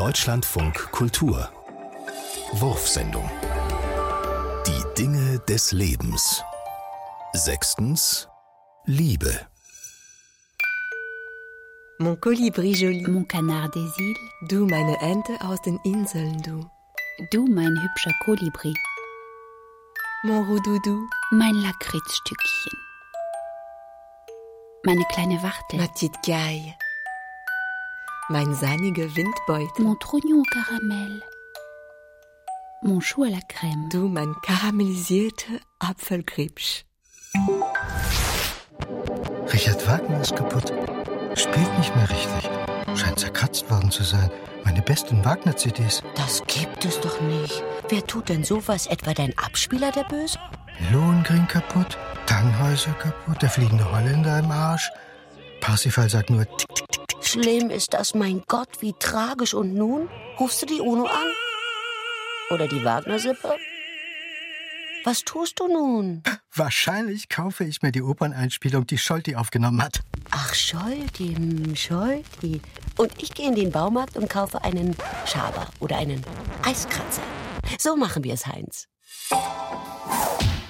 Deutschlandfunk Kultur Wurfsendung. Die Dinge des Lebens. 6. Liebe. Mon Kolibri joli. Mon Canard des Îles. Du, meine Ente aus den Inseln, du. Du, mein hübscher Kolibri. Mon Roudoudou. Mein Lakritzstückchen. Meine kleine Wachtel. Ma petite Caille. Mein sahniger Windbeutel. Mon Trognon au Karamell. Mon Chou à la Crème. Du, mein karamellisierte Apfelgripsch. Richard Wagner ist kaputt. Spielt nicht mehr richtig. Scheint zerkratzt worden zu sein. Meine besten Wagner-CDs. Das gibt es doch nicht. Wer tut denn sowas? Etwa dein Abspieler, der Böse? Lohengrin kaputt, Tannhäuser kaputt, der fliegende Holländer im Arsch. Parsifal sagt nur tick, tick, tick, tick. Schlimm ist das, mein Gott, wie tragisch. Und nun? Rufst du die UNO an? Oder die Wagner-Sippe? Was tust du nun? Wahrscheinlich kaufe ich mir die Operneinspielung, die Scholti aufgenommen hat. Ach, Scholti, Scholti. Und ich gehe in den Baumarkt und kaufe einen Schaber oder einen Eiskratzer. So machen wir es, Heinz.